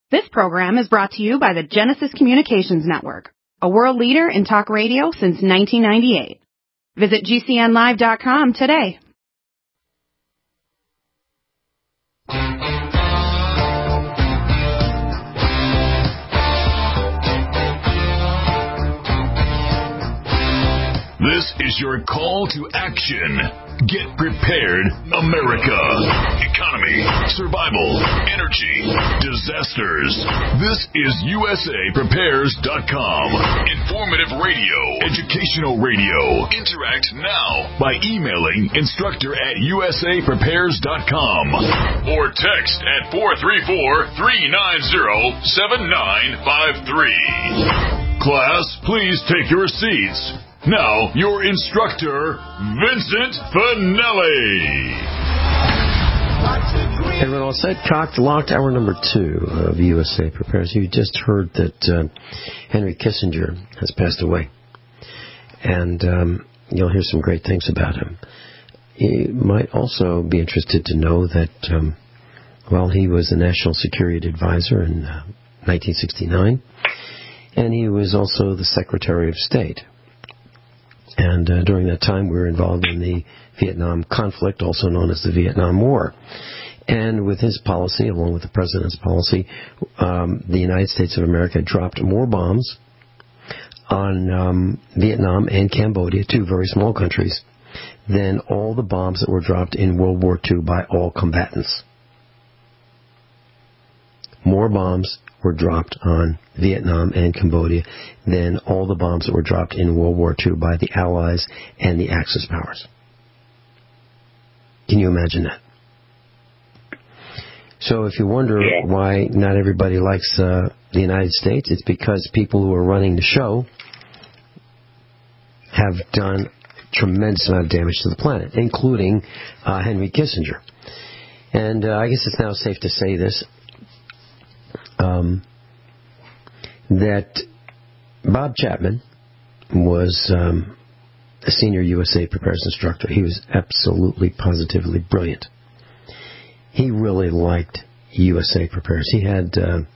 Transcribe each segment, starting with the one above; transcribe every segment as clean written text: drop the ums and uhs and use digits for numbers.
This program is brought to you by the Genesis Communications Network, a world leader in talk radio since 1998. Visit GCNlive.com today. This is your call to action. Get prepared, America. Economy, survival, energy, disasters. This is USAPrepares.com. Informative radio, educational radio. Interact now by emailing instructor@USAPrepares.com or text at 434-390-7953. Class, please take your seats. Now, your instructor, Vincent Finelli. Everyone all set? Cocked, locked, hour number 2 of USA Prepares. You just heard that Henry Kissinger has passed away. And you'll hear some great things about him. You might also be interested to know that, he was the National Security Advisor in 1969. And he was also the Secretary of State. And during that time, we were involved in the Vietnam conflict, also known as the Vietnam War. And with his policy, along with the President's policy, the United States of America dropped more bombs on Vietnam and Cambodia, two very small countries, than all the bombs that were dropped in World War II by all combatants. More bombs were dropped on Vietnam and Cambodia than all the bombs that were dropped in World War II by the Allies and the Axis powers. Can you imagine that? So if you wonder why not everybody likes the United States, it's because people who are running the show have done a tremendous amount of damage to the planet, including Henry Kissinger. And I guess it's now safe to say this, that Bob Chapman was a senior USA Prepares instructor. He was absolutely, positively brilliant. He really liked USA Prepares. He had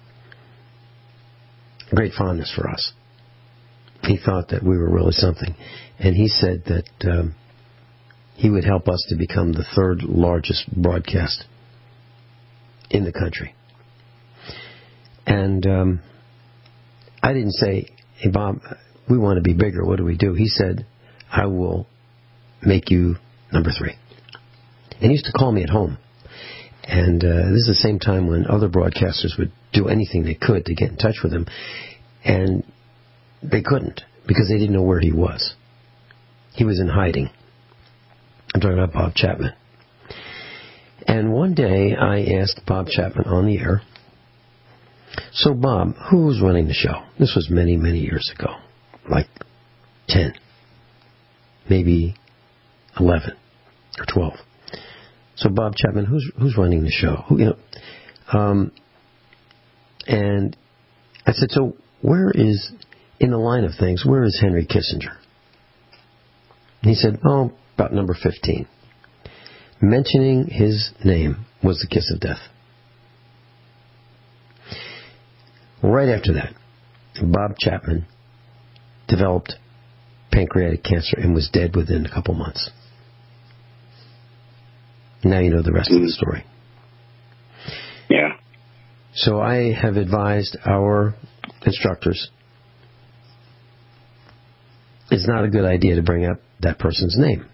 great fondness for us. He thought that we were really something. And he said that he would help us to become the third largest broadcast in the country. And I didn't say, hey, Bob, we want to be bigger. What do we do? He said, I will make you number 3. And he used to call me at home. And this is the same time when other broadcasters would do anything they could to get in touch with him. And they couldn't because they didn't know where he was. He was in hiding. I'm talking about Bob Chapman. And one day I asked Bob Chapman on the air, so, Bob, who was running the show? This was many, many years ago, like 10, maybe 11 or 12. So, Bob Chapman, who's running the show? And I said, so where is, in the line of things, where is Henry Kissinger? And he said, about number 15. Mentioning his name was the kiss of death. Right after that, Bob Chapman developed pancreatic cancer and was dead within a couple months. Now you know the rest of the story. Yeah. So I have advised our instructors it's not a good idea to bring up that person's name.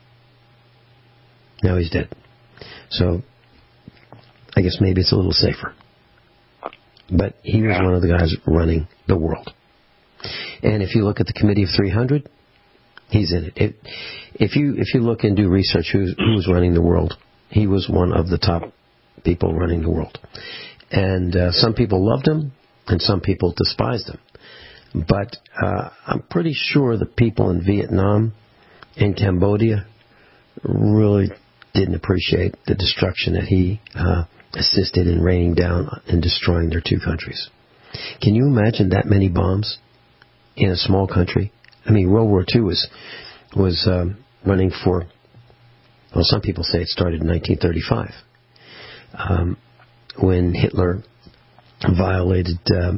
Now he's dead. So I guess maybe it's a little safer. But he was one of the guys running the world. And if you look at the Committee of 300, he's in it. If you look and do research who was running the world, he was one of the top people running the world. And some people loved him, and some people despised him. But I'm pretty sure the people in Vietnam and Cambodia really didn't appreciate the destruction that he assisted in raining down and destroying their two countries. Can you imagine that many bombs in a small country? I mean, World War II was running for, well, some people say it started in 1935, when Hitler violated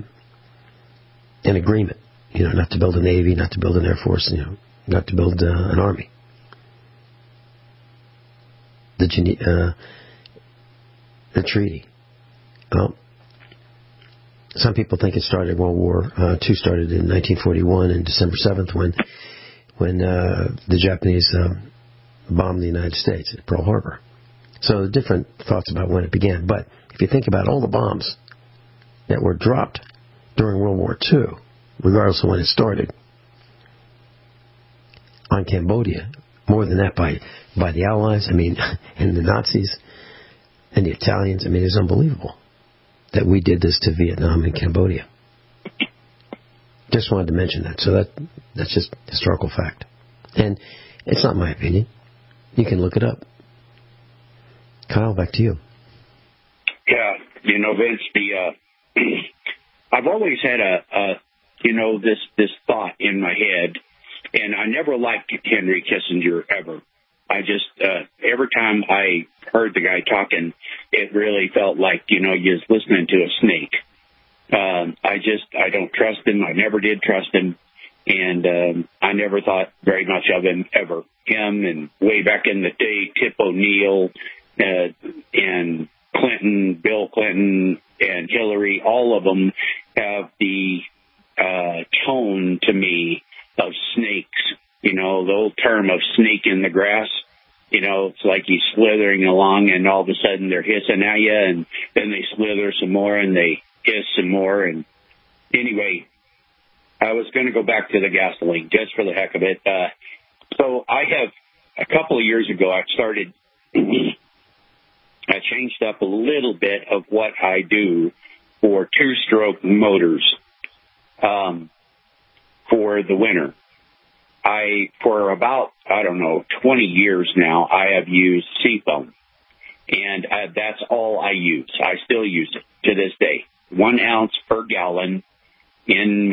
an agreement, not to build a Navy, not to build an Air Force, not to build an Army. The treaty. Well, some people think it started World War II started in 1941 and December 7th when the Japanese bombed the United States at Pearl Harbor. So different thoughts about when it began. But if you think about all the bombs that were dropped during World War II, regardless of when it started, on Cambodia, more than that by the Allies, and the Nazis and the Italians, it's unbelievable that we did this to Vietnam and Cambodia. Just wanted to mention that. So that's just historical fact. And it's not my opinion. You can look it up. Kyle, back to you. Yeah, Vince, I've always had this thought in my head, and I never liked Henry Kissinger ever. I just, every time I heard the guy talking, it really felt like, you was listening to a snake. I don't trust him. I never did trust him. And I never thought very much of him ever. Him and way back in the day, Tip O'Neill and Clinton, Bill Clinton and Hillary, all of them have the tone to me of snakes. The old term of snake in the grass. It's like he's slithering along and all of a sudden they're hissing at you and then they slither some more and they hiss some more. And anyway, I was going to go back to the gasoline just for the heck of it. So I have, a couple of years ago, I changed up a little bit of what I do for two-stroke motors for the winter. For about, 20 years now, I have used Seafoam. And that's all I use. I still use it to this day. 1 ounce per gallon in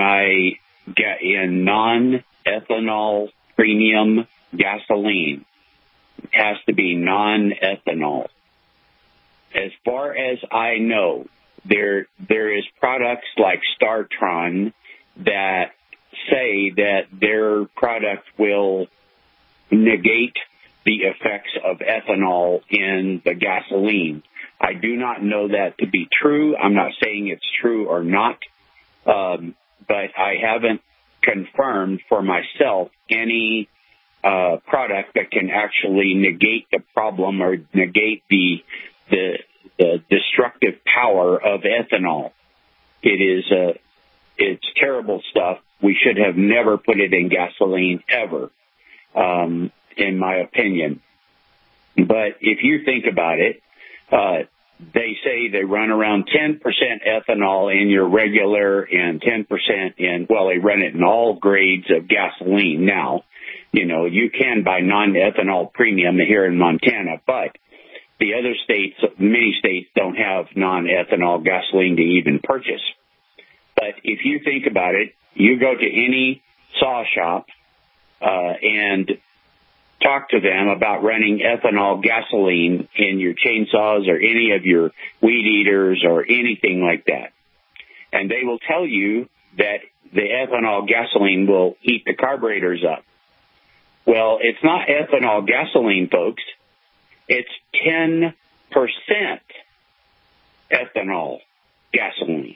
non-ethanol premium gasoline. It has to be non-ethanol. As far as I know, there is products like StarTron that say that their product will negate the effects of ethanol in the gasoline. I do not know that to be true. I'm not saying it's true or not, but I haven't confirmed for myself any product that can actually negate the problem or negate the destructive power of ethanol. It's terrible stuff. We should have never put it in gasoline ever, in my opinion. But if you think about it, they say they run around 10% ethanol in your regular and 10% they run it in all grades of gasoline now. You can buy non-ethanol premium here in Montana, but the other states, many states don't have non-ethanol gasoline to even purchase. But if you think about it, you go to any saw shop and talk to them about running ethanol gasoline in your chainsaws or any of your weed eaters or anything like that. And they will tell you that the ethanol gasoline will heat the carburetors up. Well, it's not ethanol gasoline, folks. It's 10% ethanol gasoline.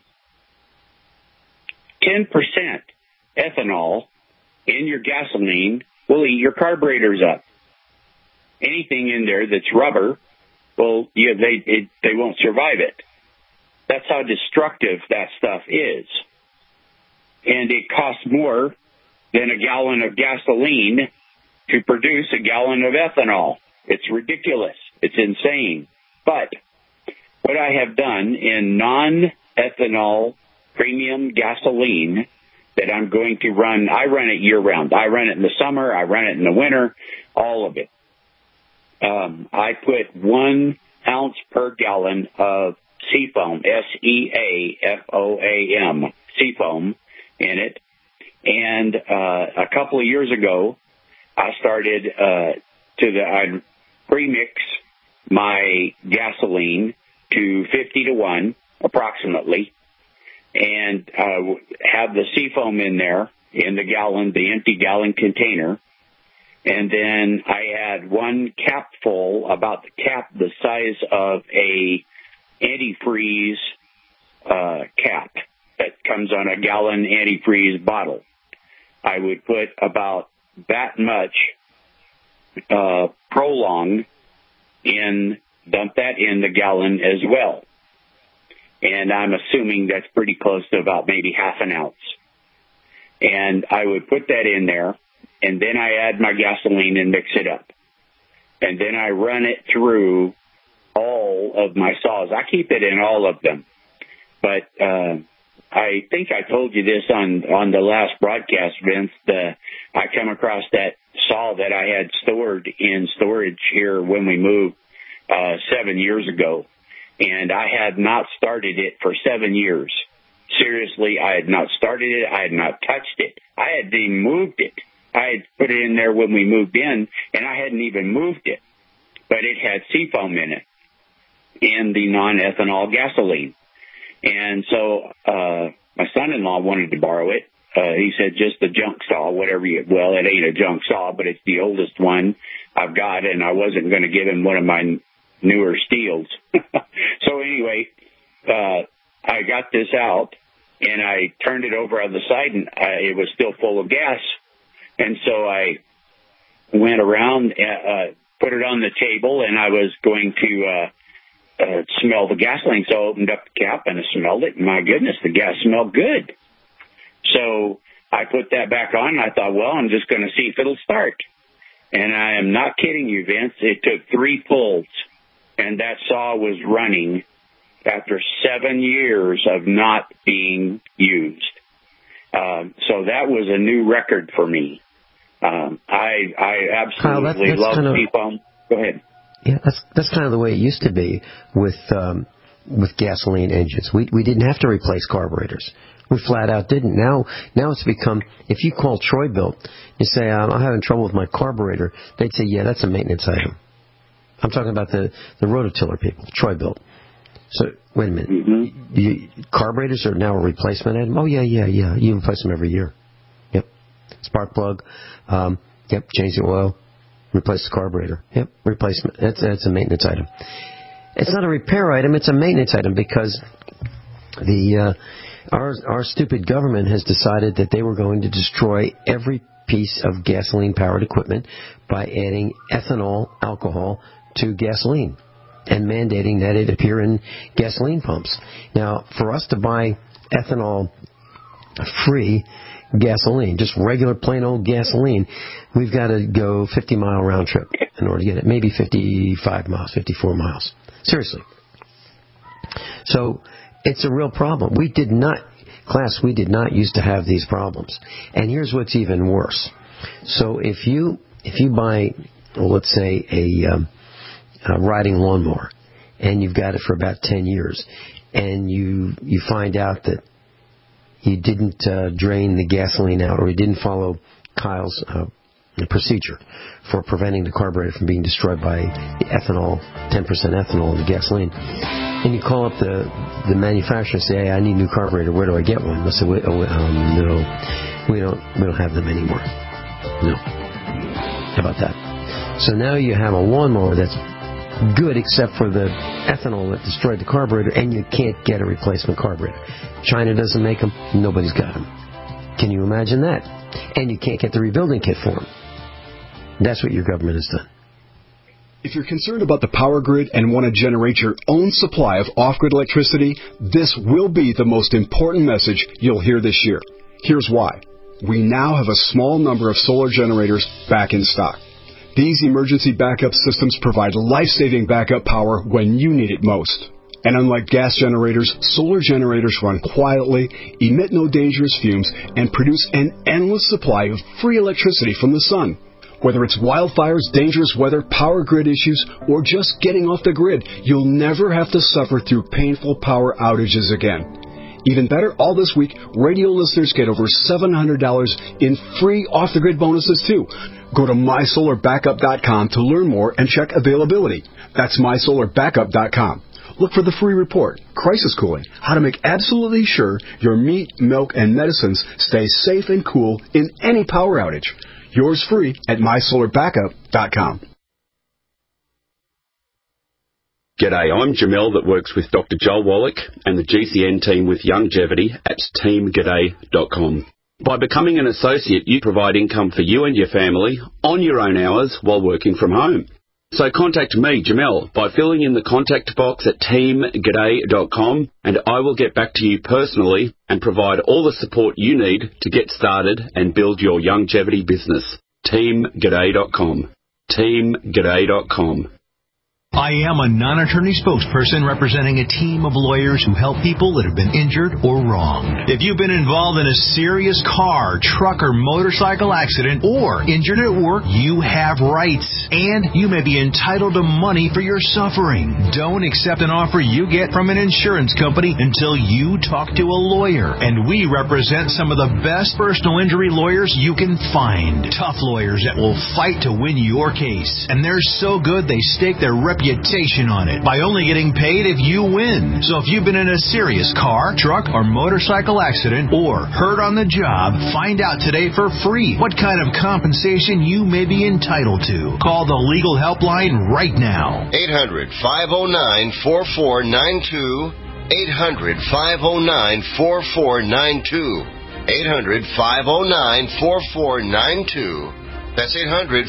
10% ethanol in your gasoline will heat your carburetors up. Anything in there that's rubber, they won't survive it. That's how destructive that stuff is. And it costs more than a gallon of gasoline to produce a gallon of ethanol. It's ridiculous. It's insane. But what I have done in non-ethanol premium gasoline that I'm going to run, I run it year-round. I run it in the summer. I run it in the winter, all of it. I put 1 ounce per gallon of Seafoam, Seafoam, Seafoam in it. And a couple of years ago, I started I premix my gasoline to 50 to 1, approximately, and have the seafoam in there in the empty gallon container. And then I had one cap full, about the size of a antifreeze cap that comes on a gallon antifreeze bottle. I would put about that much Prolong dump that in the gallon as well. And I'm assuming that's pretty close to about maybe half an ounce. And I would put that in there, and then I add my gasoline and mix it up. And then I run it through all of my saws. I keep it in all of them. But I think I told you this on the last broadcast, Vince. I come across that saw that I had stored in storage here when we moved 7 years ago. And I had not started it for 7 years. Seriously, I had not started it. I had not touched it. I hadn't even moved it. I had put it in there when we moved in, and I hadn't even moved it. But it had seafoam in it, in the non-ethanol gasoline. And so my son-in-law wanted to borrow it. He said, just the junk saw, whatever well, it ain't a junk saw, but it's the oldest one I've got, and I wasn't going to give him one of my newer Steels. So anyway, I got this out, and I turned it over on the side, and it was still full of gas. And so I went around, put it on the table, and I was going to smell the gasoline. So I opened up the cap, and I smelled it. And my goodness, the gas smelled good. So I put that back on, and I thought, well, I'm just going to see if it'll start. And I am not kidding you, Vince. It took 3 pulls, and that saw was running after 7 years of not being used. So that was a new record for me. I absolutely love seafoam. Go ahead. Yeah, that's kind of the way it used to be with gasoline engines. We didn't have to replace carburetors. We flat out didn't. Now it's become, if you call Troy-Bilt, you say, I'm having trouble with my carburetor, they'd say, yeah, that's a maintenance item. I'm talking about the rototiller people, Troy-Bilt. So, wait a minute. Mm-hmm. Carburetors are now a replacement item? Oh, yeah. You replace them every year. Yep. Spark plug. Yep. Change the oil. Replace the carburetor. Yep. Replacement. That's a maintenance item. It's not a repair item. It's a maintenance item because our stupid government has decided that they were going to destroy every piece of gasoline-powered equipment by adding ethanol alcohol to gasoline and mandating that it appear in gasoline pumps. Now, for us to buy ethanol-free gasoline, just regular plain old gasoline, we've got to go 50-mile round trip in order to get it. Maybe 55 miles, 54 miles. Seriously. So it's a real problem. We did not used to have these problems. And here's what's even worse. So if you buy, let's say, a riding lawnmower, and you've got it for about 10 years, and you find out that you didn't drain the gasoline out, or you didn't follow Kyle's procedure for preventing the carburetor from being destroyed by the ethanol, 10% ethanol in the gasoline, and you call up the manufacturer and say, hey, I need a new carburetor, where do I get one? They'll say, no, we don't have them anymore. No. How about that? So now you have a lawnmower that's good except for the ethanol that destroyed the carburetor, and you can't get a replacement carburetor. China doesn't make them. Nobody's got them. Can you imagine that? And you can't get the rebuilding kit for them. That's what your government has done. If you're concerned about the power grid and want to generate your own supply of off-grid electricity, this will be the most important message you'll hear this year. Here's why. We now have a small number of solar generators back in stock. These emergency backup systems provide life-saving backup power when you need it most. And unlike gas generators, solar generators run quietly, emit no dangerous fumes, and produce an endless supply of free electricity from the sun. Whether it's wildfires, dangerous weather, power grid issues, or just getting off the grid, you'll never have to suffer through painful power outages again. Even better, all this week, radio listeners get over $700 in free off-the-grid bonuses, too. Go to mysolarbackup.com to learn more and check availability. That's mysolarbackup.com. look for the free report, Crisis Cooling, how to make absolutely sure your meat, milk, and medicines stay safe and cool in any power outage. Yours free at mysolarbackup.com. G'day, I'm Jamel that works with Dr. Joel Wallach and the GCN team with Longevity at teamg'day.com. By becoming an associate, you provide income for you and your family on your own hours while working from home. So contact me, Jamel, by filling in the contact box at teamg'day.com, and I will get back to you personally and provide all the support you need to get started and build your longevity business. teamg'day.com. teamg'day.com. I am a non-attorney spokesperson representing a team of lawyers who help people that have been injured or wronged. If you've been involved in a serious car, truck, or motorcycle accident or injured at work, you have rights, and you may be entitled to money for your suffering. Don't accept an offer you get from an insurance company until you talk to a lawyer, and we represent some of the best personal injury lawyers you can find. Tough lawyers that will fight to win your case, and they're so good they stake their reputation on it by only getting paid if you win. So if you've been in a serious car, truck, or motorcycle accident or hurt on the job, find out today for free what kind of compensation you may be entitled to. Call the legal helpline right now. 800-509-4492. 800-509-4492. 800-509-4492. That's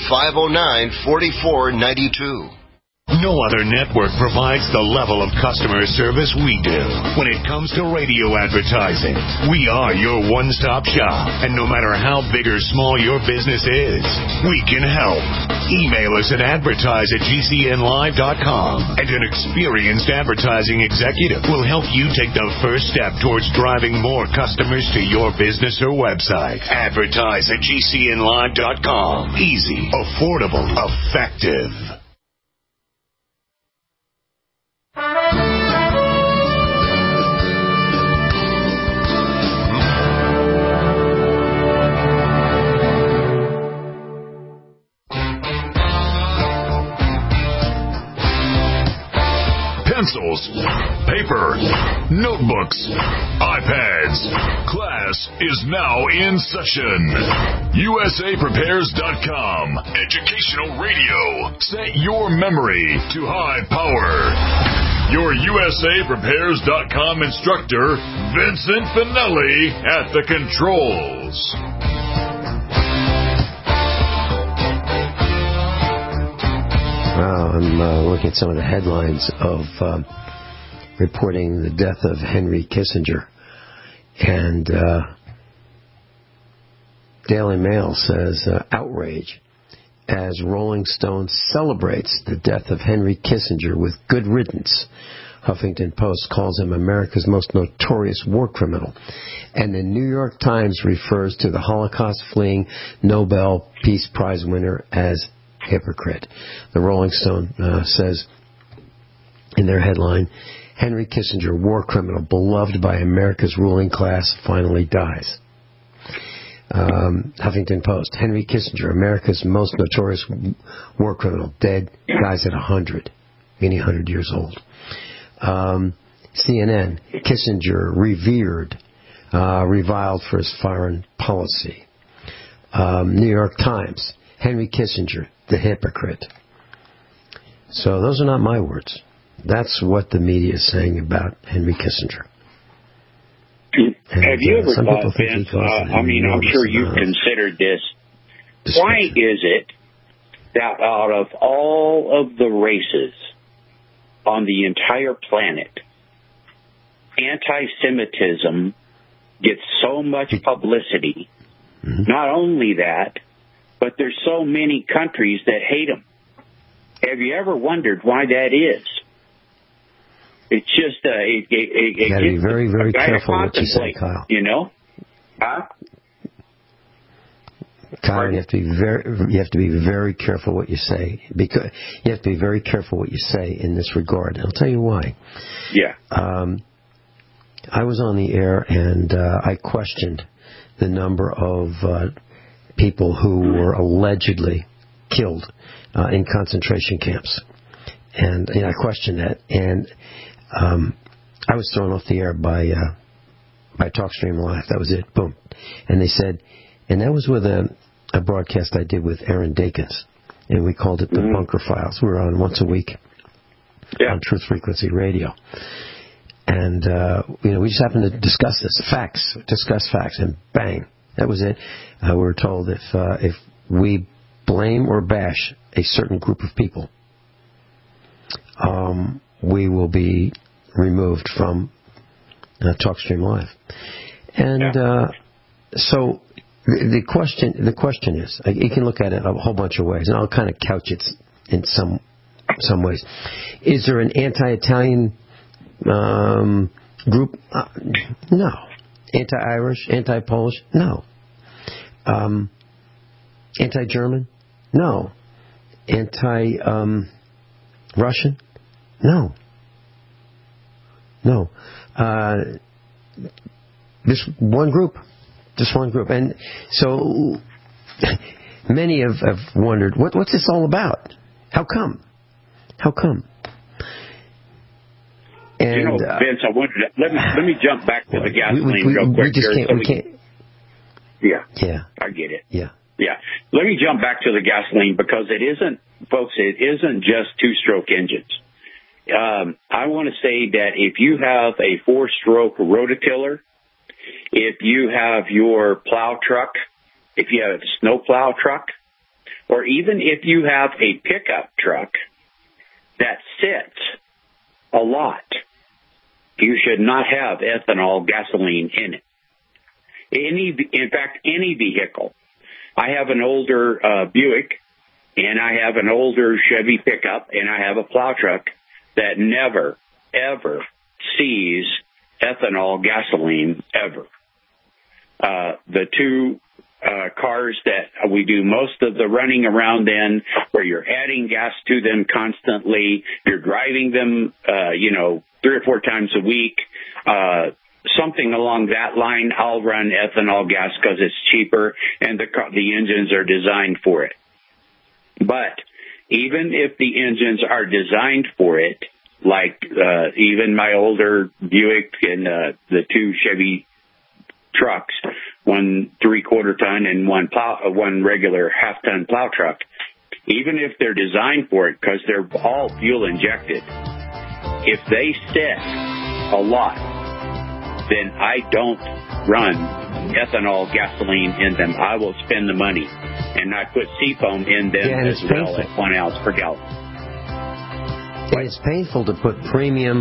800-509-4492. No other network provides the level of customer service we do. When it comes to radio advertising, we are your one-stop shop. And no matter how big or small your business is, we can help. Email us at advertise@gcnlive.com, and an experienced advertising executive will help you take the first step towards driving more customers to your business or website. Advertise@gcnlive.com. Easy, affordable, effective. Pencils, paper, notebooks, iPads. Class is now in session. USAPrepares.com. Educational radio. Set your memory to high power. Your USAPrepares.com instructor, Vincent Finelli, at the controls. I'm looking at some of the headlines of reporting the death of Henry Kissinger. And Daily Mail says, outrage as Rolling Stone celebrates the death of Henry Kissinger with good riddance. Huffington Post calls him America's most notorious war criminal. And the New York Times refers to the Holocaust-fleeing Nobel Peace Prize winner as hypocrite. The Rolling Stone says in their headline, Henry Kissinger, war criminal, beloved by America's ruling class, finally dies. Huffington Post, Henry Kissinger, America's most notorious war criminal, dead, dies at 100, meaning 100 years old. CNN, Kissinger, revered, reviled for his foreign policy. New York Times, Henry Kissinger, the hypocrite. So those are not my words. That's what the media is saying about Henry Kissinger. And, have you ever thought, Vince, I'm sure you've considered this, why is it that out of all of the races on the entire planet, anti-Semitism gets so much publicity? Mm-hmm. Not only that, but there's so many countries that hate them. Have you ever wondered why that is? It's just you got to be very, very careful what you say, Kyle. You know, Kyle, you have to be very careful what you say, because you have to be very careful what you say in this regard. I'll tell you why. Yeah. I was on the air and I questioned the number of people who were allegedly killed in concentration camps. And I questioned that. And I was thrown off the air by TalkStream Live. That was it. Boom. And they said, and that was with a broadcast I did with Aaron Dakins, and we called it the Bunker Files. We were on once a week on Truth Frequency Radio. And, we just happened to discuss facts, and bang, that was it. We were told if we blame or bash a certain group of people, we will be removed from TalkStream Live. And so the question is, you can look at it a whole bunch of ways, and I'll kind of couch it in some ways. Is there an anti-Italian group? No. Anti-Irish? Anti-Polish? No. Anti-German? No. Anti-Russian? No. No. Just one group. And so many have wondered, what's this all about? How come? And, Vince, I wanted to, let me jump back to the gasoline real quick. We can't. Yeah. I get it. Yeah. Let me jump back to the gasoline because it isn't just two-stroke engines. I want to say that if you have a 4-stroke rototiller, if you have your plow truck, if you have a snow plow truck, or even if you have a pickup truck that sits a lot, you should not have ethanol gasoline in it. In fact, any vehicle. I have an older Buick, and I have an older Chevy pickup, and I have a plow truck that never, ever sees ethanol gasoline ever. The two cars that we do most of the running around in, where you're adding gas to them constantly, you're driving them, 3 or 4 times a week, something along that line, I'll run ethanol gas because it's cheaper and the engines are designed for it. But even if the engines are designed for it, like even my older Buick and the 2 Chevy trucks, 1 3/4 ton and one regular half-ton plow truck, even if they're designed for it because they're all fuel injected, if they sit a lot, then I don't run ethanol gasoline in them. I will spend the money, and I put seafoam in them as well at 1 ounce per gallon. And it's painful to put premium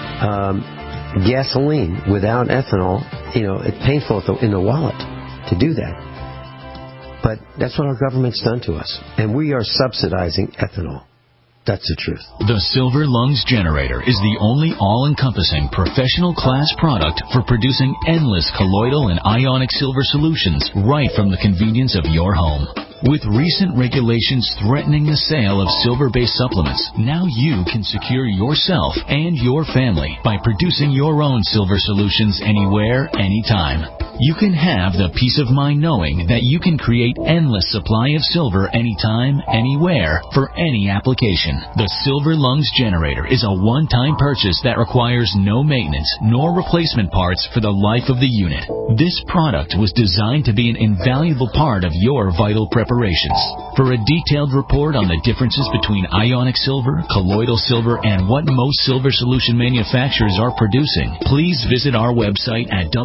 gasoline without ethanol. It's painful in the wallet to do that. But that's what our government's done to us. And we are subsidizing ethanol. That's the truth. The Silver Lungs Generator is the only all-encompassing professional class product for producing endless colloidal and ionic silver solutions right from the convenience of your home. With recent regulations threatening the sale of silver-based supplements, now you can secure yourself and your family by producing your own silver solutions anywhere, anytime. You can have the peace of mind knowing that you can create endless supply of silver anytime, anywhere, for any application. The Silver Lungs Generator is a one-time purchase that requires no maintenance nor replacement parts for the life of the unit. This product was designed to be an invaluable part of your vital preparations. For a detailed report on the differences between ionic silver, colloidal silver, and what most silver solution manufacturers are producing, please visit our website at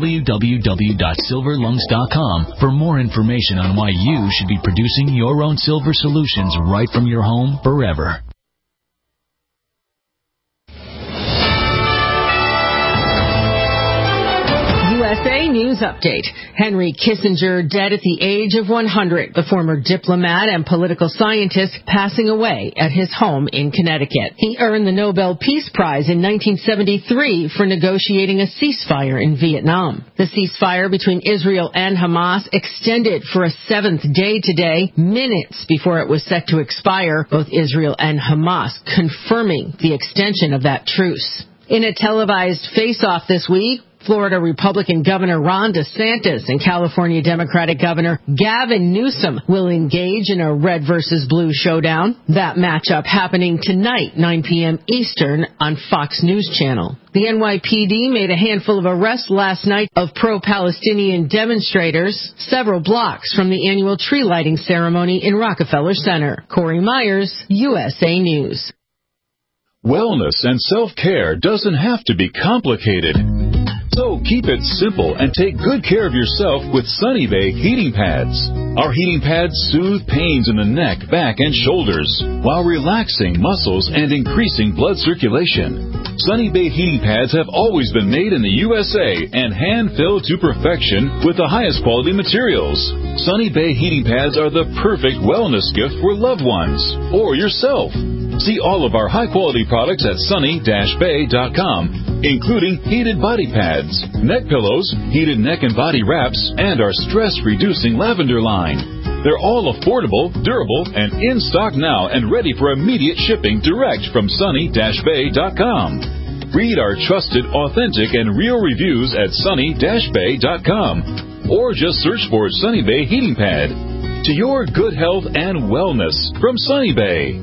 www.silverlungs.com for more information on why you should be producing your own silver solutions right from your home forever. USA News Update. Henry Kissinger dead at the age of 100. The former diplomat and political scientist passing away at his home in Connecticut. He earned the Nobel Peace Prize in 1973 for negotiating a ceasefire in Vietnam. The ceasefire between Israel and Hamas extended for a 7th day today, minutes before it was set to expire, both Israel and Hamas confirming the extension of that truce. In a televised face-off this week, Florida Republican Governor Ron DeSantis and California Democratic Governor Gavin Newsom will engage in a red versus blue showdown. That matchup happening tonight, 9 p.m. Eastern on Fox News Channel. The NYPD made a handful of arrests last night of pro-Palestinian demonstrators several blocks from the annual tree lighting ceremony in Rockefeller Center. Corey Myers, USA News. Wellness and self-care doesn't have to be complicated. So keep it simple and take good care of yourself with Sunny Bay heating pads. Our heating pads soothe pains in the neck, back, and shoulders while relaxing muscles and increasing blood circulation. Sunny Bay heating pads have always been made in the USA and hand-filled to perfection with the highest quality materials. Sunny Bay heating pads are the perfect wellness gift for loved ones or yourself. See all of our high-quality products at sunny-bay.com, including heated body pads, neck pillows, heated neck and body wraps, and our stress-reducing lavender line. They're all affordable, durable, and in stock now and ready for immediate shipping direct from sunny-bay.com. Read our trusted, authentic, and real reviews at sunny-bay.com or just search for Sunny Bay Heating Pad. To your good health and wellness from Sunny Bay.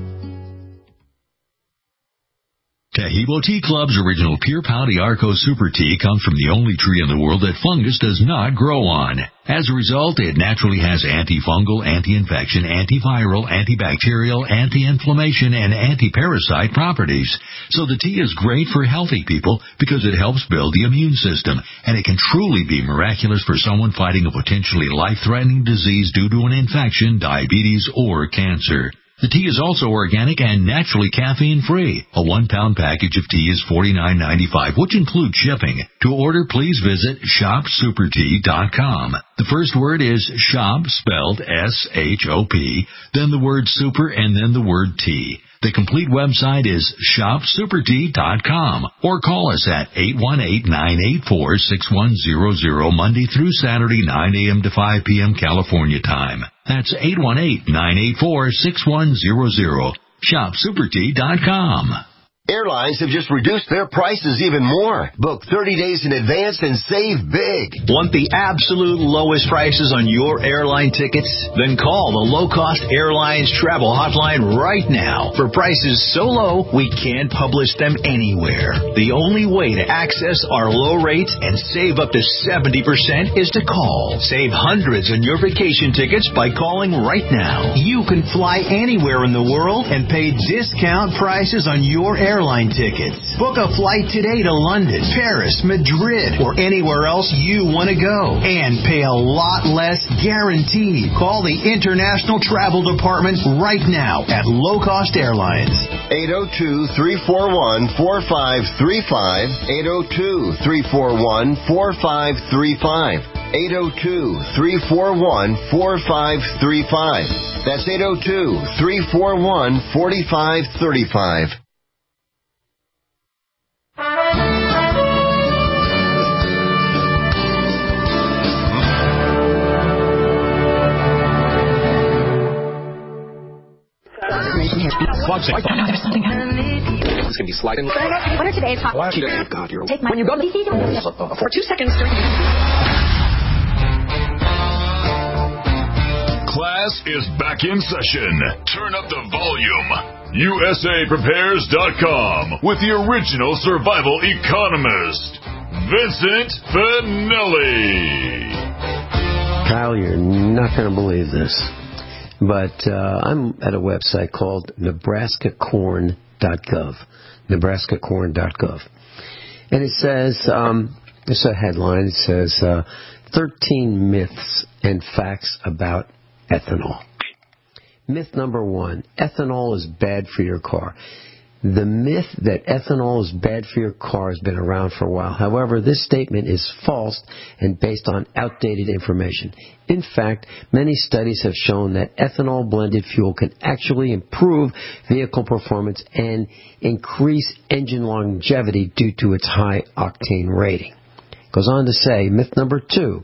Tahibo Tea Club's original Pure Pau d'Arco Super Tea comes from the only tree in the world that fungus does not grow on. As a result, it naturally has antifungal, anti-infection, antiviral, antibacterial, anti-inflammation, and anti-parasite properties. So the tea is great for healthy people because it helps build the immune system, and it can truly be miraculous for someone fighting a potentially life-threatening disease due to an infection, diabetes, or cancer. The tea is also organic and naturally caffeine-free. A 1-pound package of tea is $49.95, which includes shipping. To order, please visit shopsupertea.com. The first word is shop, spelled S-H-O-P, then the word super, and then the word tea. The complete website is shopsupertea.com or call us at 818-984-6100 Monday through Saturday, 9 a.m. to 5 p.m. California time. That's 818-984-6100. Shopsupertea.com. Airlines have just reduced their prices even more. Book 30 days in advance and save big. Want the absolute lowest prices on your airline tickets? Then call the Low Cost Airlines Travel Hotline right now. For prices so low, we can't publish them anywhere. The only way to access our low rates and save up to 70% is to call. Save hundreds on your vacation tickets by calling right now. You can fly anywhere in the world and pay discount prices on your airline tickets. Book a flight today to London, Paris, Madrid, or anywhere else you want to go. And pay a lot less guaranteed. Call the International Travel Department right now at Low Cost Airlines. 802-341-4535. 802-341-4535. 802-341-4535. That's 802-341-4535. There's something happening. It's going to be sliding. What are today's hot? God, you're... Take my... When you go to DC, for 2 seconds during... Class is back in session. Turn up the volume. USAPrepares.com with the original survival economist, Vincent Finelli. Kyle, you're not going to believe this, but I'm at a website called NebraskaCorn.gov. NebraskaCorn.gov. And it says, it's a headline, it says, 13 myths and facts about ethanol. Myth number 1, ethanol is bad for your car. The myth that ethanol is bad for your car has been around for a while. However, this statement is false and based on outdated information. In fact, many studies have shown that ethanol-blended fuel can actually improve vehicle performance and increase engine longevity due to its high octane rating. Goes on to say, myth number 3.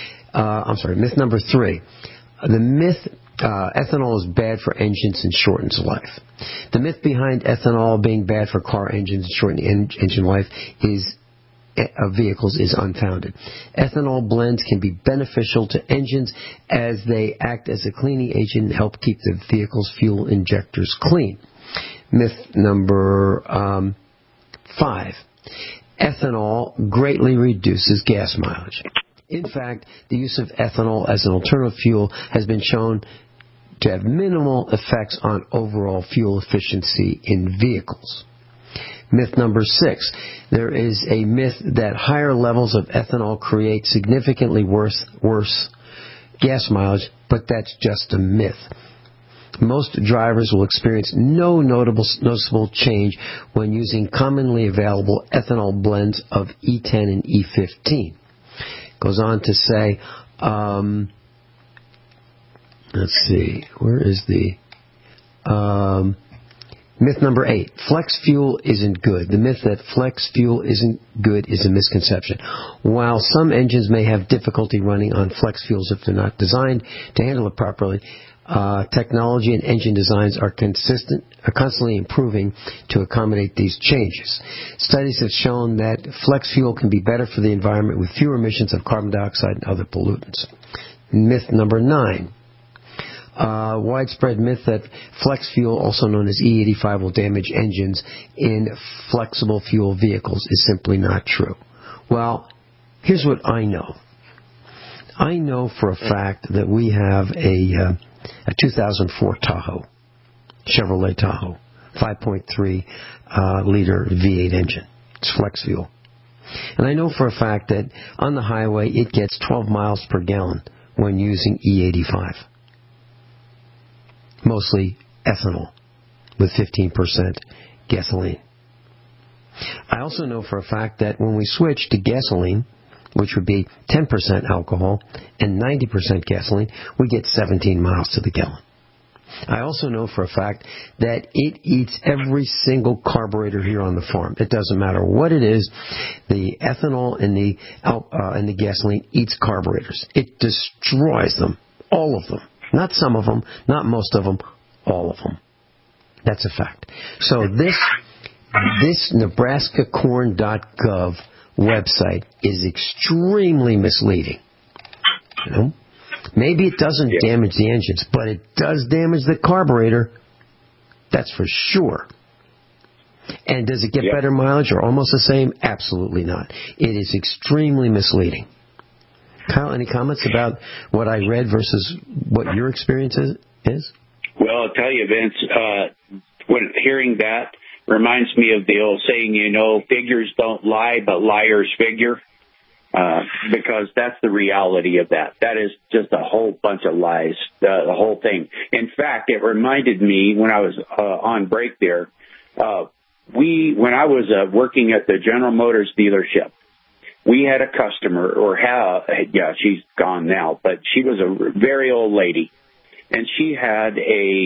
The myth ethanol is bad for engines and shortens life. The myth behind ethanol being bad for car engines and shortening engine life is of vehicles is unfounded. Ethanol blends can be beneficial to engines as they act as a cleaning agent and help keep the vehicle's fuel injectors clean. Myth number 5. Ethanol greatly reduces gas mileage. In fact, the use of ethanol as an alternative fuel has been shown to have minimal effects on overall fuel efficiency in vehicles. Myth number 6. There is a myth that higher levels of ethanol create significantly worse gas mileage, but that's just a myth. Most drivers will experience no noticeable change when using commonly available ethanol blends of E10 and E15. Goes on to say, let's see, where is the... myth number 8, flex fuel isn't good. The myth that flex fuel isn't good is a misconception. While some engines may have difficulty running on flex fuels if they're not designed to handle it properly, technology and engine designs are constantly improving to accommodate these changes. Studies have shown that flex fuel can be better for the environment with fewer emissions of carbon dioxide and other pollutants. Myth number 9. Widespread myth that flex fuel, also known as E85, will damage engines in flexible fuel vehicles is simply not true. Well, here's what I know. I know for a fact that we have a 2004 Tahoe, Chevrolet Tahoe, 5.3 liter V8 engine. It's flex fuel. And I know for a fact that on the highway it gets 12 miles per gallon when using E85. Mostly ethanol with 15% gasoline. I also know for a fact that when we switch to gasoline, which would be 10% alcohol and 90% gasoline, we get 17 miles to the gallon. I also know for a fact that it eats every single carburetor here on the farm. It doesn't matter what it is. The ethanol and the gasoline eats carburetors. It destroys them, all of them. Not some of them, not most of them, all of them. That's a fact. So this NebraskaCorn.gov website is extremely misleading. You know? Maybe it doesn't damage the engines, but it does damage the carburetor. That's for sure. And does it get better mileage or almost the same? Absolutely not. It is extremely misleading. Kyle, any comments about what I read versus what your experience is? Well, I'll tell you, Vince, when hearing that reminds me of the old saying, figures don't lie, but liars figure, because that's the reality of that. That is just a whole bunch of lies, the whole thing. In fact, it reminded me when I was on break there, when I was working at the General Motors dealership, we had a customer, she's gone now, but she was a very old lady, and she had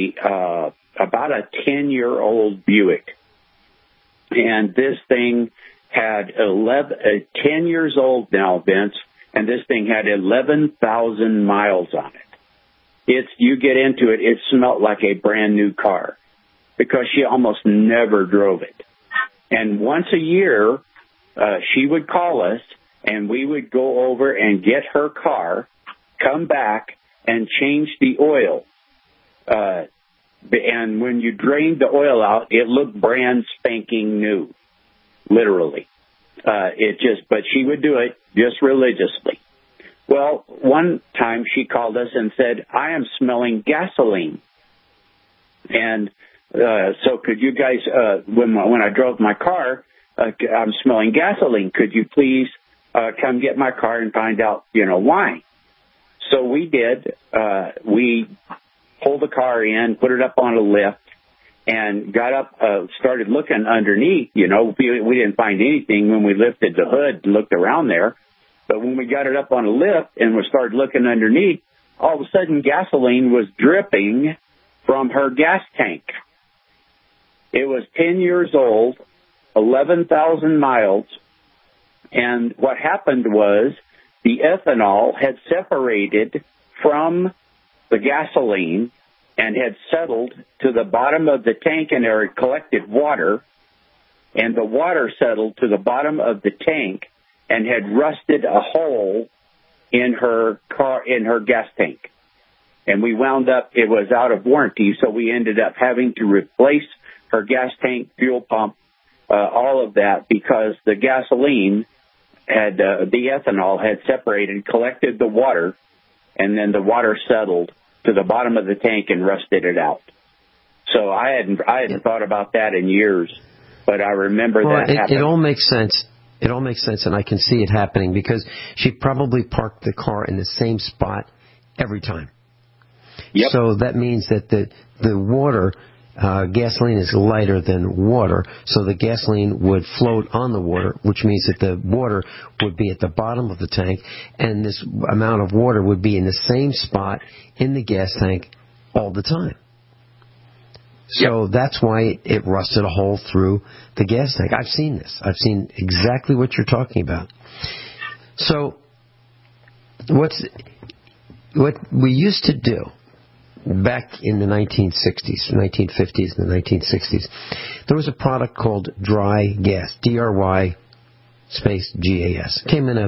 about a 10-year-old Buick, and this thing had 10 years old now, Vince, and this thing had 11,000 miles on it. You get into it, it smelled like a brand new car because she almost never drove it. And once a year, she would call us, and we would go over and get her car, come back, and change the oil. And when you drained the oil out, it looked brand spanking new, literally. But she would do it just religiously. Well, one time she called us and said, I am smelling gasoline. And so could you guys, when I drove my car, I'm smelling gasoline. Could you please come get my car and find out, why? So we did. We pulled the car in, put it up on a lift, and got up, started looking underneath. We didn't find anything when we lifted the hood and looked around there. But when we got it up on a lift and we started looking underneath, all of a sudden gasoline was dripping from her gas tank. It was 10 years old, 11,000 miles, and what happened was the ethanol had separated from the gasoline and had settled to the bottom of the tank, and there had collected water, and the water settled to the bottom of the tank, and had rusted a hole in her gas tank. And we wound up, it was out of warranty, so we ended up having to replace her gas tank, fuel pump, all of that, because the gasoline had, the ethanol had separated, collected the water, and then the water settled to the bottom of the tank and rusted it out. So I hadn't thought about that in years, but I remember that happening. It all makes sense. It all makes sense, and I can see it happening because she probably parked the car in the same spot every time. Yep. So that means that the water, gasoline is lighter than water, so the gasoline would float on the water, which means that the water would be at the bottom of the tank, and this amount of water would be in the same spot in the gas tank all the time. So that's why it rusted a hole through the gas tank. I've seen this. I've seen exactly what you're talking about. So what we used to do back in the 1960s, 1950s and the 1960s, there was a product called dry gas, DRY space GAS. It came in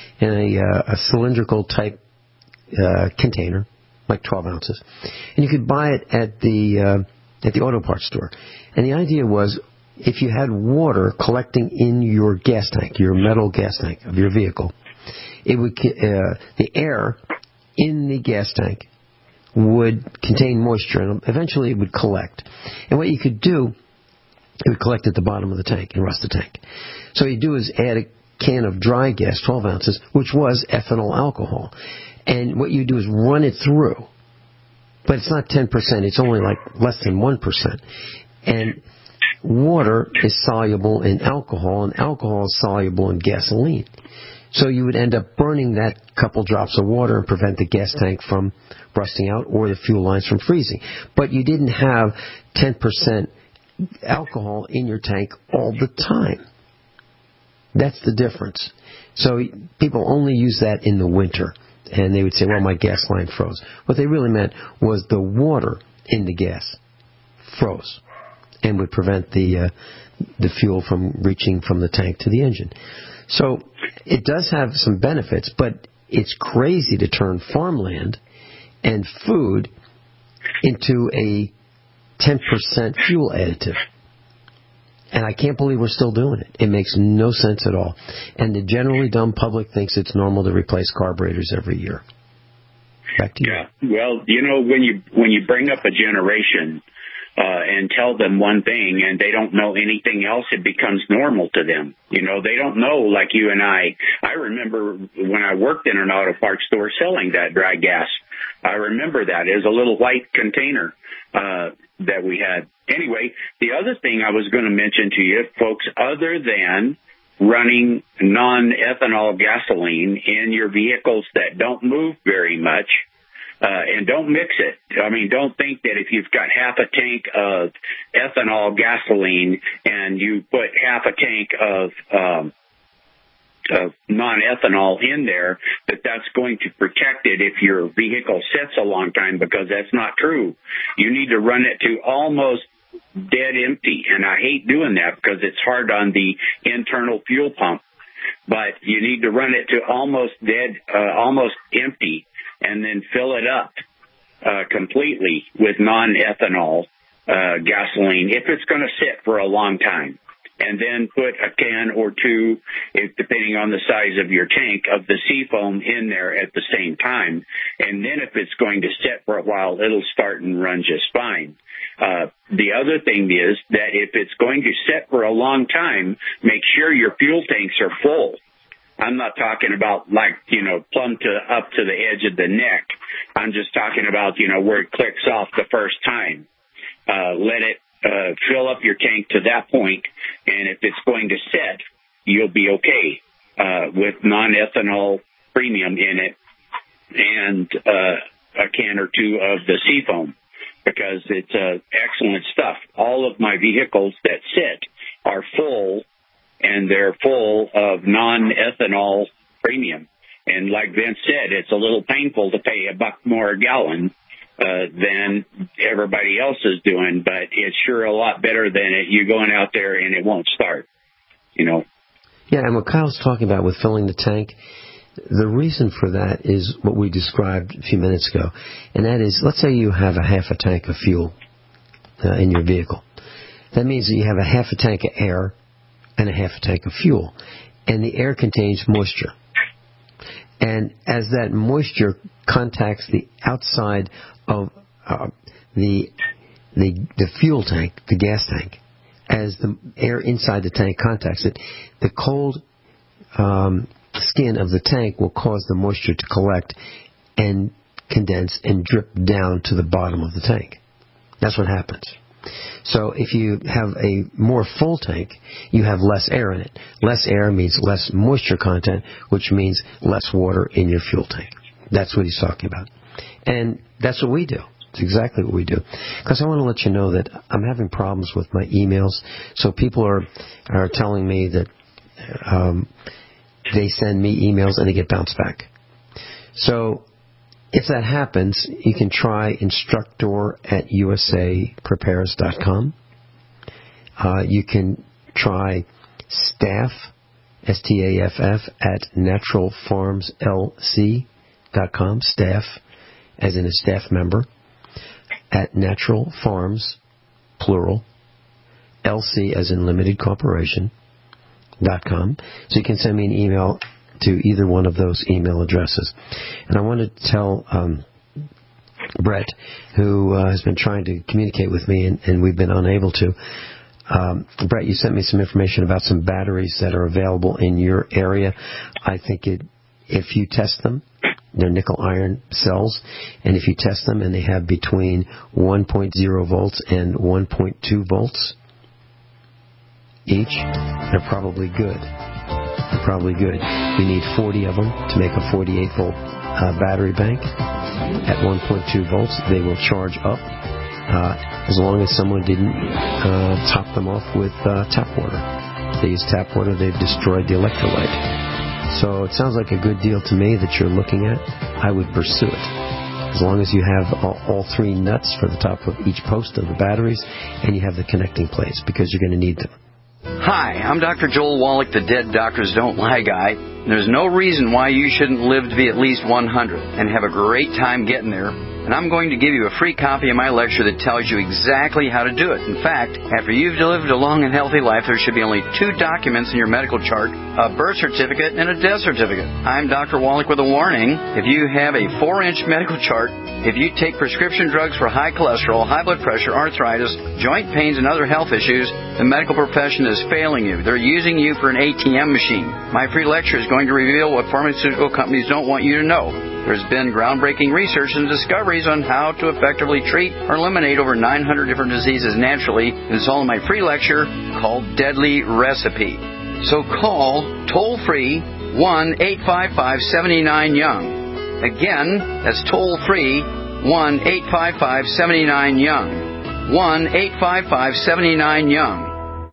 a cylindrical type container, like 12 ounces, and you could buy it at the auto parts store. And the idea was, if you had water collecting in your gas tank, your metal gas tank of your vehicle, it would the air in the gas tank would contain moisture, and eventually it would collect. And what you could do, it would collect at the bottom of the tank and rust the tank. So what you do is add a can of dry gas, 12 ounces, which was ethanol alcohol. And what you do is run it through. But it's not 10%, it's only like less than 1%. And water is soluble in alcohol, and alcohol is soluble in gasoline. So you would end up burning that couple drops of water and prevent the gas tank from rusting out or the fuel lines from freezing. But you didn't have 10% alcohol in your tank all the time. That's the difference. So people only use that in the winter. And they would say, well, my gas line froze. What they really meant was the water in the gas froze and would prevent the fuel from reaching from the tank to the engine. So it does have some benefits, but it's crazy to turn farmland and food into a 10% fuel additive. And I can't believe we're still doing it. It makes no sense at all. And the generally dumb public thinks it's normal to replace carburetors every year. Back to you. Yeah. Well, you know, when you bring up a generation and tell them one thing and they don't know anything else, it becomes normal to them. You know, they don't know, like you and I. I remember when I worked in an auto parts store selling that dry gas. I remember that. It was a little white container that we had. Anyway, the other thing I was going to mention to you, folks, other than running non-ethanol gasoline in your vehicles that don't move very much, and don't mix it. I mean, don't think that if you've got half a tank of ethanol gasoline and you put half a tank of non-ethanol in there, that's going to protect it if your vehicle sits a long time, because that's not true. You need to run it to almost dead empty, and I hate doing that because it's hard on the internal fuel pump. But you need to run it to almost dead, almost empty, and then fill it up completely with non-ethanol gasoline if it's going to sit for a long time. And then put a can or two, depending on the size of your tank, of the seafoam in there at the same time. And then if it's going to sit for a while, it'll start and run just fine. The other thing is that if it's going to sit for a long time, make sure your fuel tanks are full. I'm not talking about like, plumb up to the edge of the neck. I'm just talking about, where it clicks off the first time. Let it fill up your tank to that point, and if it's going to set, you'll be okay with non-ethanol premium in it and a can or two of the seafoam, because it's excellent stuff. All of my vehicles that sit are full, and they're full of non-ethanol premium. And like Vince said, it's a little painful to pay $1 more a gallon than everybody else is doing, but it's sure a lot better than you going out there and it won't start, Yeah, and what Kyle's talking about with filling the tank, the reason for that is what we described a few minutes ago, and that is, let's say you have a half a tank of fuel in your vehicle. That means that you have a half a tank of air and a half a tank of fuel, and the air contains moisture. And as that moisture contacts the outside of the fuel tank, the gas tank, as the air inside the tank contacts it, the cold skin of the tank will cause the moisture to collect and condense and drip down to the bottom of the tank. That's what happens. So if you have a more full tank, you have less air in it. Less air means less moisture content, which means less water in your fuel tank. That's what he's talking about. And that's what we do. It's exactly what we do. Because I want to let you know that I'm having problems with my emails. So people are telling me that they send me emails and they get bounced back. So if that happens, you can try instructor@usaprepares.com. You can try staff, STAFF, at naturalfarmslc.com. Staff, as in a staff member, at Natural Farms, plural, LC as in limited corporation.com. So you can send me an email to either one of those email addresses. And I want to tell Brett, who has been trying to communicate with me, and we've been unable to. Brett, you sent me some information about some batteries that are available in your area. I think if you test them, they're nickel iron cells, and if you test them and they have between 1.0 volts and 1.2 volts each, they're probably good. You need 40 of them to make a 48-volt battery bank. At 1.2 volts, they will charge up as long as someone didn't top them off with tap water. If they use tap water, they've destroyed the electrolyte. So it sounds like a good deal to me that you're looking at. I would pursue it. As long as you have all three nuts for the top of each post of the batteries, and you have the connecting plates, because you're going to need them. Hi, I'm Dr. Joel Wallach, the Dead Doctors Don't Lie guy. There's no reason why you shouldn't live to be at least 100 and have a great time getting there. And I'm going to give you a free copy of my lecture that tells you exactly how to do it. In fact, after you've lived a long and healthy life, there should be only 2 documents in your medical chart, a birth certificate and a death certificate. I'm Dr. Wallach with a warning. If you have a 4-inch medical chart, if you take prescription drugs for high cholesterol, high blood pressure, arthritis, joint pains, and other health issues, the medical profession is failing you. They're using you for an ATM machine. My free lecture is going to reveal what pharmaceutical companies don't want you to know. There's been groundbreaking research and discoveries on how to effectively treat or eliminate over 900 different diseases naturally. It's all in my free lecture called Deadly Recipe. So call toll-free 1-855-79-YOUNG. Again, that's toll-free 1-855-79-YOUNG. 1-855-79-YOUNG.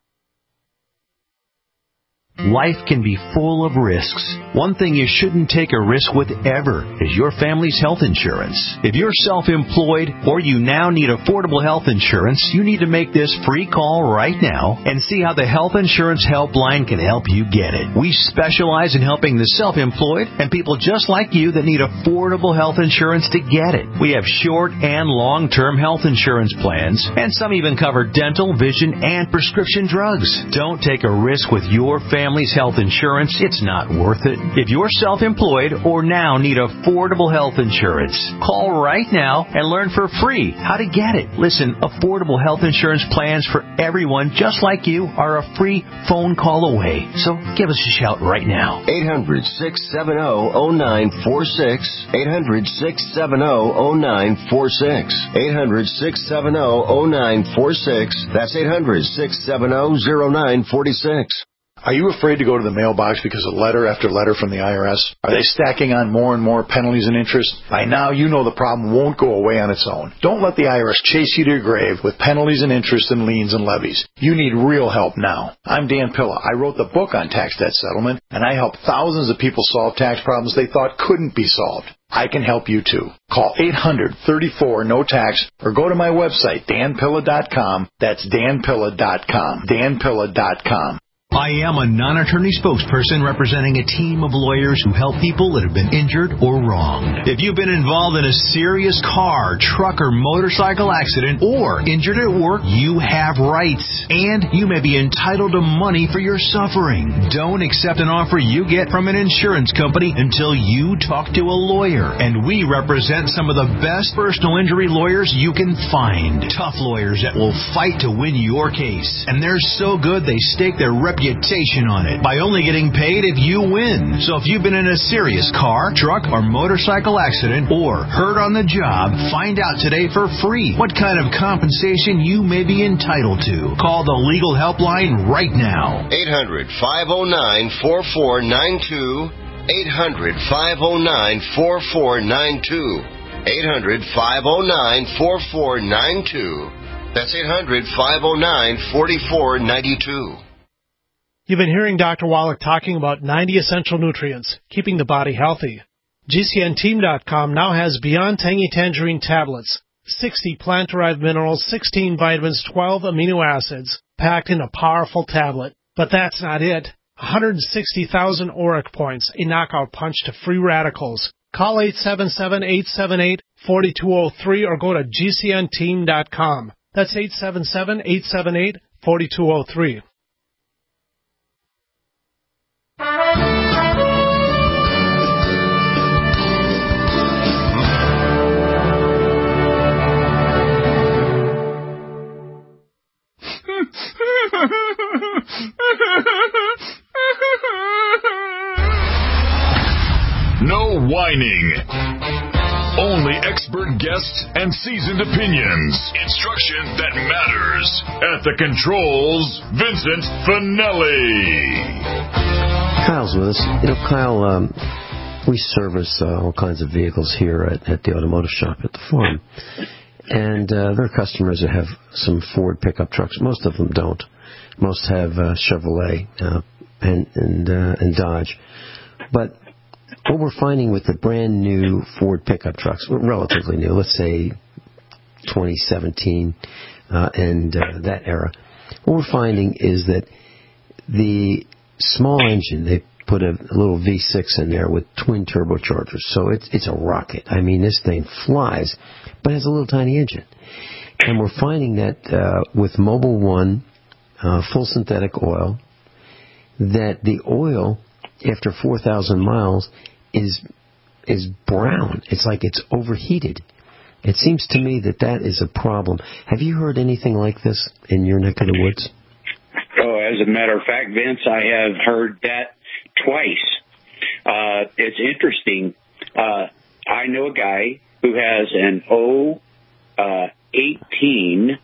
Life can be full of risks. One thing you shouldn't take a risk with ever is your family's health insurance. If you're self-employed or you now need affordable health insurance, you need to make this free call right now and see how the Health Insurance Helpline can help you get it. We specialize in helping the self-employed and people just like you that need affordable health insurance to get it. We have short and long-term health insurance plans, and some even cover dental, vision, and prescription drugs. Don't take a risk with your family's health insurance. It's not worth it. If you're self-employed or now need affordable health insurance, call right now and learn for free how to get it. Listen, affordable health insurance plans for everyone just like you are a free phone call away. So give us a shout right now. 800-670-0946. 800-670-0946. 800-670-0946. That's 800-670-0946. Are you afraid to go to the mailbox because of letter after letter from the IRS? Are they stacking on more and more penalties and interest? By now, you know the problem won't go away on its own. Don't let the IRS chase you to your grave with penalties and interest and liens and levies. You need real help now. I'm Dan Pilla. I wrote the book on tax debt settlement, and I help thousands of people solve tax problems they thought couldn't be solved. I can help you too. Call 800-34-NO-TAX or go to my website, danpilla.com. That's danpilla.com. danpilla.com. I am a non-attorney spokesperson representing a team of lawyers who help people that have been injured or wronged. If you've been involved in a serious car, truck, or motorcycle accident or injured at work, you have rights, and you may be entitled to money for your suffering. Don't accept an offer you get from an insurance company until you talk to a lawyer, and we represent some of the best personal injury lawyers you can find. Tough lawyers that will fight to win your case, and they're so good they stake their reputation on it by only getting paid if you win. So if you've been in a serious car, truck, or motorcycle accident or hurt on the job, find out today for free what kind of compensation you may be entitled to. Call the legal helpline right now. 800-509-4492. 800-509-4492. 800-509-4492. That's 800-509-4492. You've been hearing Dr. Wallach talking about 90 essential nutrients, keeping the body healthy. GCNteam.com now has Beyond Tangy Tangerine tablets, 60 plant-derived minerals, 16 vitamins, 12 amino acids, packed in a powerful tablet. But that's not it. 160,000 ORAC points, a knockout punch to free radicals. Call 877-878-4203 or go to GCNteam.com. That's 877-878-4203. No whining. Only expert guests and seasoned opinions. Instruction that matters. At the controls, Vincent Finelli. Kyle's with us. Kyle, we service all kinds of vehicles here at the automotive shop at the farm. And there are customers that have some Ford pickup trucks. Most of them don't. Most have Chevrolet and Dodge. But what we're finding with the brand new Ford pickup trucks, relatively new, let's say 2017 and that era, what we're finding is that the small engine, they put a little V6 in there with twin turbochargers. So it's a rocket. I mean, this thing flies, but it has a little tiny engine. And we're finding that with Mobil 1, full synthetic oil, that the oil, after 4,000 miles, is brown. It's like it's overheated. It seems to me that is a problem. Have you heard anything like this in your neck of the woods? Oh, as a matter of fact, Vince, I have heard that twice. It's interesting. I know a guy who has an 018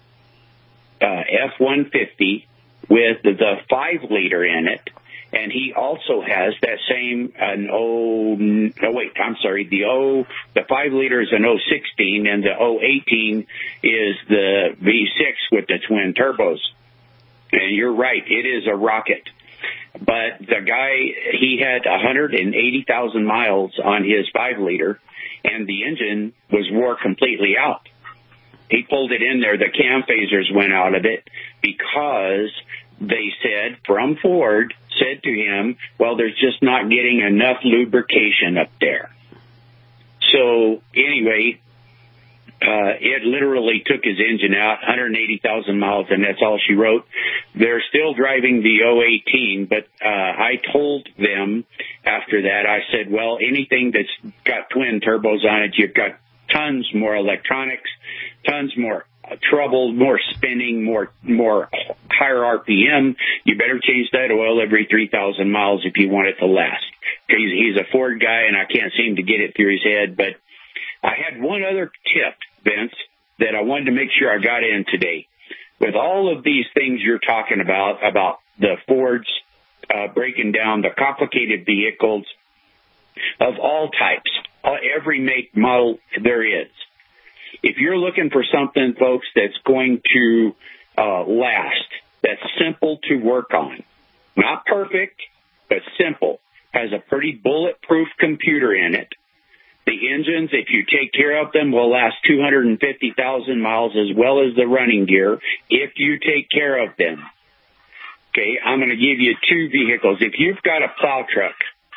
F-150 with the 5-liter in it, and he also has that same the 5-liter is an 016, and the 018 is the V6 with the twin turbos. And you're right, it is a rocket. But the guy, he had 180,000 miles on his 5-liter, and the engine wore completely out. He pulled it in there. The cam phasers went out of it because they said, from Ford, said to him, well, there's just not getting enough lubrication up there. So anyway, it literally took his engine out, 180,000 miles, and that's all she wrote. They're still driving the 018, but I told them after that, I said, well, anything that's got twin turbos on it, you've got tons more electronics, tons more trouble, more spinning, more higher RPM. You better change that oil every 3,000 miles if you want it to last. He's a Ford guy, and I can't seem to get it through his head. But I had one other tip, Vince, that I wanted to make sure I got in today. With all of these things you're talking about the Fords breaking down the complicated vehicles of all types, every make, model there is. If you're looking for something, folks, that's going to last, that's simple to work on, not perfect, but simple, has a pretty bulletproof computer in it. The engines, if you take care of them, will last 250,000 miles as well as the running gear if you take care of them. Okay, I'm going to give you two vehicles. If you've got a plow truck,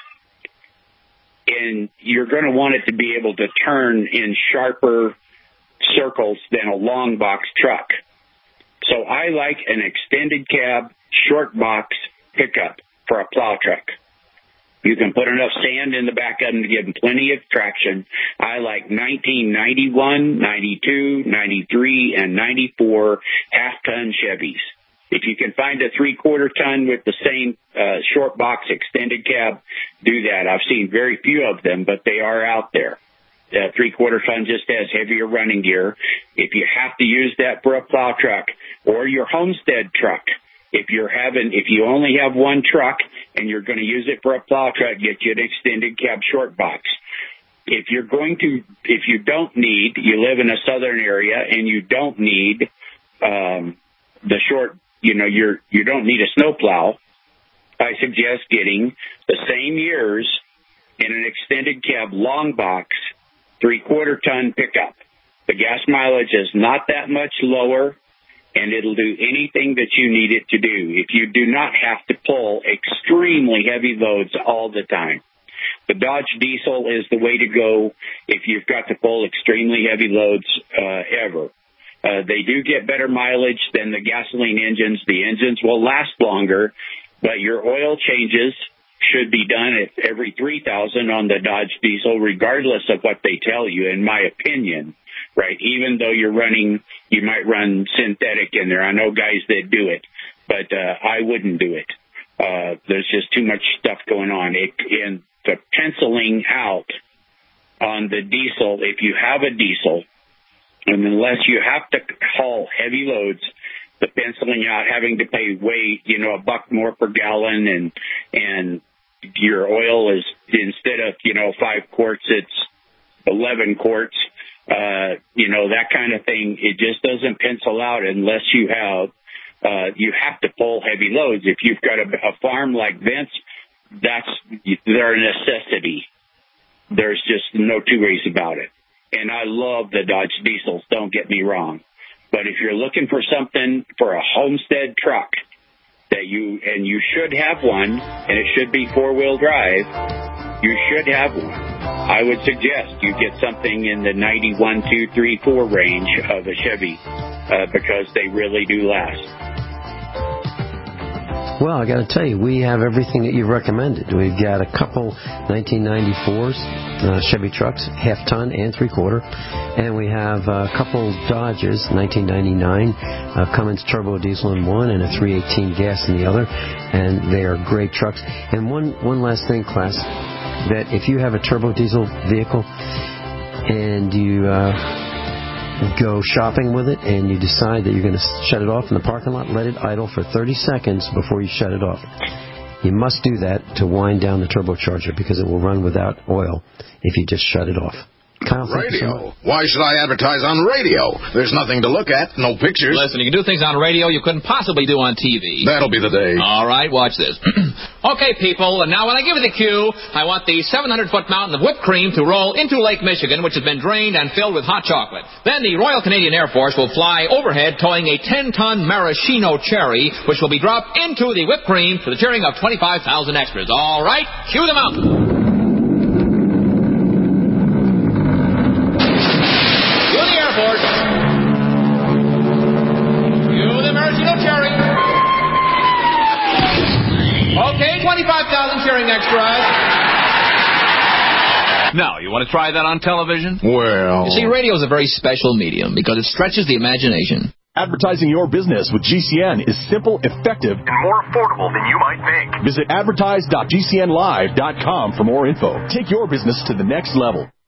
and you're going to want it to be able to turn in sharper circles than a long box truck. So I like an extended cab, short box pickup for a plow truck. You can put enough sand in the back of them to give them plenty of traction. I like 1991, 92, 93, and 94 half-ton Chevys. If you can find a 3/4 ton with the same short box extended cab, do that. I've seen very few of them, but they are out there. 3/4 ton just has heavier running gear. If you have to use that for a plow truck or your homestead truck, if you only have one truck and you're going to use it for a plow truck, get you an extended cab short box. If you don't need, you live in a southern area and you don't need the short, you don't need a snowplow, I suggest getting the same years in an extended cab long box 3/4 ton pickup. The gas mileage is not that much lower, and it'll do anything that you need it to do if you do not have to pull extremely heavy loads all the time. The Dodge Diesel is the way to go if you've got to pull extremely heavy loads ever. They do get better mileage than the gasoline engines. The engines will last longer, but your oil changes should be done at every 3,000 on the Dodge Diesel, regardless of what they tell you, in my opinion, right? Even though you might run synthetic in there. I know guys that do it, but I wouldn't do it. There's just too much stuff going on. And the penciling out on the diesel, if you have a diesel, and unless you have to haul heavy loads, the penciling out, having to pay way, $1 more per gallon, and your oil is, instead of, 5 quarts, it's 11 quarts, that kind of thing. It just doesn't pencil out unless you have to pull heavy loads. If you've got a farm like Vince, they're a necessity. There's just no two ways about it. And I love the Dodge Diesels, don't get me wrong. But if you're looking for something for a homestead truck, you should have one, and it should be 4-wheel drive, you should have one. I would suggest you get something in the 91, 2, 3, 4 range of a Chevy, because they really do last. Well, I got to tell you, we have everything that you recommended. We've got a couple 1994s, Chevy trucks, half-ton and 3/4, and we have a couple Dodges, 1999, Cummins turbo diesel in one and a 318 gas in the other, and they are great trucks. And one last thing, class, that if you have a turbo diesel vehicle and you go shopping with it and you decide that you're going to shut it off in the parking lot, let it idle for 30 seconds before you shut it off. You must do that to wind down the turbocharger because it will run without oil if you just shut it off. Kyle, radio? Why should I advertise on radio? There's nothing to look at, no pictures. Listen, you can do things on radio you couldn't possibly do on TV. That'll be the day. All right, watch this. Okay, people, and now when I give you the cue, I want the 700-foot mountain of whipped cream to roll into Lake Michigan, which has been drained and filled with hot chocolate. Then the Royal Canadian Air Force will fly overhead towing a 10-ton maraschino cherry, which will be dropped into the whipped cream for the cheering of 25,000 extras. All right, cue the mountain. Okay, 25,000 cheering extras. Now, you want to try that on television? Well... You see, radio is a very special medium because it stretches the imagination. Advertising your business with GCN is simple, effective, and more affordable than you might think. Visit advertise.gcnlive.com for more info. Take your business to the next level.